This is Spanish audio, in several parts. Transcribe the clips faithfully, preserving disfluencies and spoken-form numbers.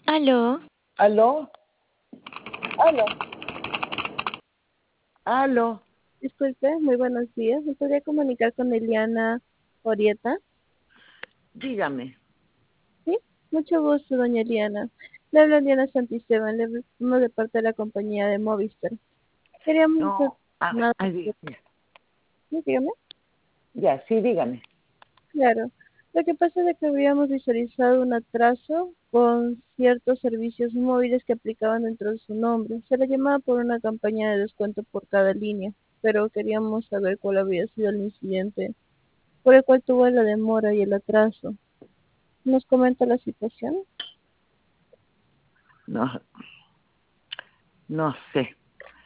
Aló. ¿Aló? ¿Aló? ¿Aló? Disculpe, muy buenos días. ¿Me podría comunicar con Eliana Orieta? Dígame. Sí, mucho gusto, doña Eliana. Le habla Eliana Santisteban, le hablo de parte de la compañía de Movistar. Queríamos hacer No, a ver, una... ay, dígame. Sí, dígame. Ya, sí, dígame. Claro. Lo que pasa es de que habíamos visualizado un atraso con ciertos servicios móviles que aplicaban dentro de su nombre. Se le llamaba por una campaña de descuento por cada línea, pero queríamos saber cuál había sido el incidente por el cual tuvo la demora y el atraso. ¿Nos comenta la situación? No, no sé.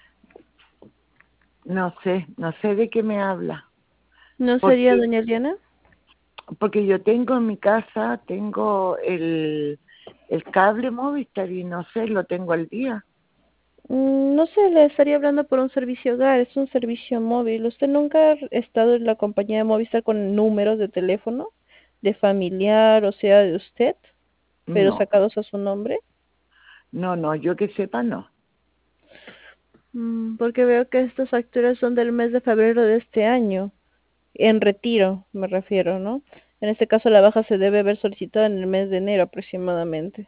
No sé, no sé de qué me habla. ¿No sería Porque, doña Eliana? porque yo tengo en mi casa, tengo el, el cable Movistar y no sé, lo tengo al día. Mm, No sé, le estaría hablando por un servicio hogar, es un servicio móvil. ¿Usted nunca ha estado en la compañía de Movistar con números de teléfono de familiar, o sea, de usted, pero No, sacados a su nombre? no, no, yo que sepa no. Mm, porque veo que estas facturas son del mes de febrero de este año, en retiro me refiero, ¿no? En este caso la baja se debe haber solicitado en el mes de enero aproximadamente.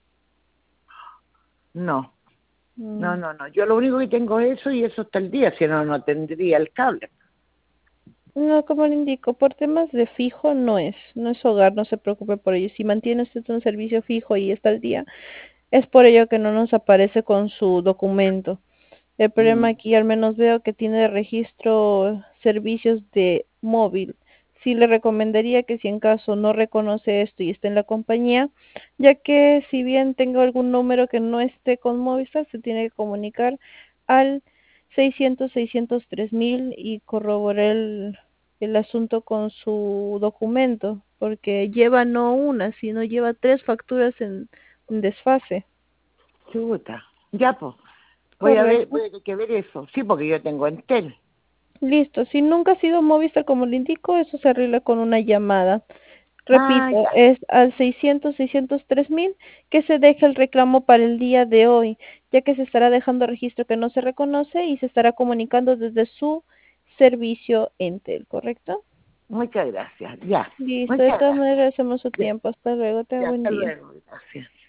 No, no, Mm. no, no. Yo lo único que tengo es eso y eso está el día, si no, no tendría el cable. No, como le indico, por temas de fijo no es, no es hogar, no se preocupe por ello. Si mantiene usted un servicio fijo y está al día, es por ello que no nos aparece con su documento. El problema Mm. aquí, al menos veo que tiene de registro servicios de móvil. Sí le recomendaría que si en caso no reconoce esto y está en la compañía, ya que si bien tenga algún número que no esté con Movistar, se tiene que comunicar al seiscientos, seiscientos tres mil y corroborar el, el asunto con su documento, porque lleva no una, sino lleva tres facturas en, en desfase. Chuta. Ya, pues. Voy a ver, Correcto. voy a tener que ver eso. Sí, porque yo tengo Entel. Listo, si nunca ha sido Movistar como le indico, eso se arregla con una llamada. Ah, Repito, ya. es al seiscientos, seiscientos tres mil que se deje el reclamo para el día de hoy, ya que se estará dejando registro que no se reconoce y se estará comunicando desde su servicio Entel, ¿correcto? Muchas gracias. Ya. Listo, de Muchas todas gracias. maneras hacemos su Ya, tiempo. Hasta luego, tenga ya, buen hasta día. luego. Gracias.